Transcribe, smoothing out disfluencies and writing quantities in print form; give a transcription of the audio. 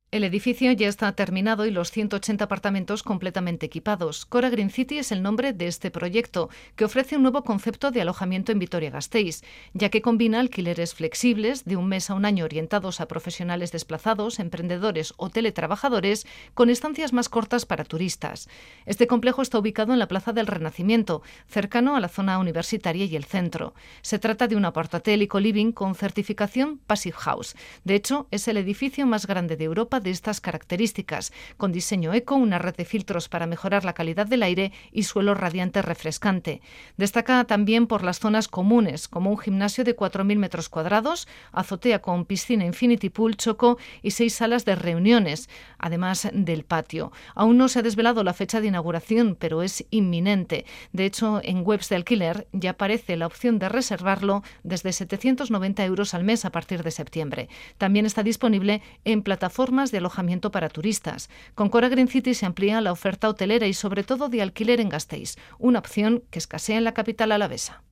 El edificio ya está terminado y los 180 apartamentos completamente equipados. Cora Green City es el nombre de este proyecto, que ofrece un nuevo concepto de alojamiento en Vitoria-Gasteiz, ya que combina alquileres flexibles de 1 mes a 1 año orientados a profesionales desplazados, emprendedores o teletrabajadores, con estancias más cortas para turistas. Este complejo está ubicado en la Plaza del Renacimiento, cercano a la zona universitaria y el centro. Se trata de un apartahotel y co-living con certificación Passive House. De hecho, es el edificio más grande de Europa de estas características, con diseño eco, una red de filtros para mejorar la calidad del aire y suelo radiante refrescante. Destaca también por las zonas comunes, como un gimnasio de 4.000 metros cuadrados, azotea con piscina infinity pool, choco y 6 salas de reuniones, además del patio. Aún no se ha desvelado la fecha de inauguración, pero es inminente. De hecho, en webs de alquiler ya aparece la opción de reservarlo desde 790 euros al mes a partir de septiembre. También está disponible en plataformas de alojamiento para turistas. Con Cora Green City se amplía la oferta hotelera y sobre todo de alquiler en Gasteiz, una opción que escasea en la capital alavesa.